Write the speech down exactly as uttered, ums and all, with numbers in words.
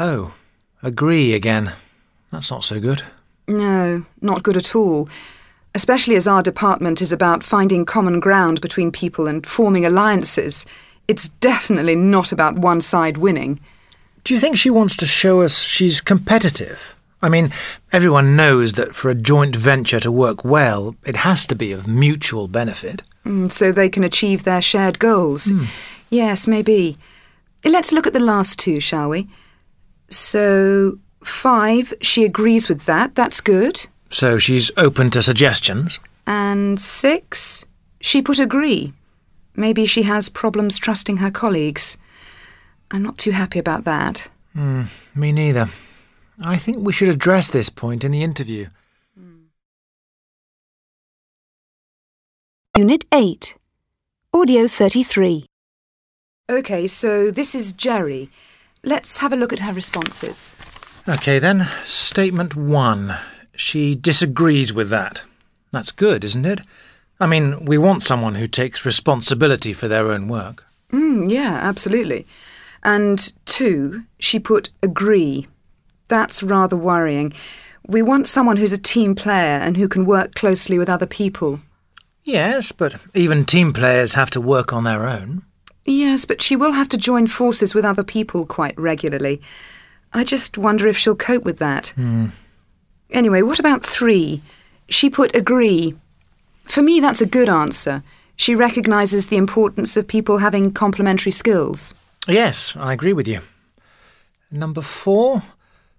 Oh, agree again. That's not so good. No, not good at all. Especially as our department is about finding common ground between people and forming alliances. It's definitely not about one side winning. Do you think she wants to show us she's competitive? I mean, everyone knows that for a joint venture to work well, it has to be of mutual benefit. Mm, so they can achieve their shared goals. Mm. Yes, maybe. Let's look at the last two, shall we? So, five, she agrees with that. That's good. So she's open to suggestions. And six, she put agree. Maybe she has problems trusting her colleagues. I'm not too happy about that. Mm, me neither. I think we should address this point in the interview. Unit eight. Audio thirty-three. OK, so this is Jerry. Let's have a look at her responses. OK then, statement one. She disagrees with that. That's good, isn't it? I mean, we want someone who takes responsibility for their own work. Mm, yeah, absolutely. And two, she put agree. That's rather worrying. We want someone who's a team player and who can work closely with other people. Yes, but even team players have to work on their own. Yes, but she will have to join forces with other people quite regularly. I just wonder if she'll cope with that. Mm. Anyway, what about three? She put agree. For me, that's a good answer. She recognises the importance of people having complementary skills. Yes, I agree with you. Number four,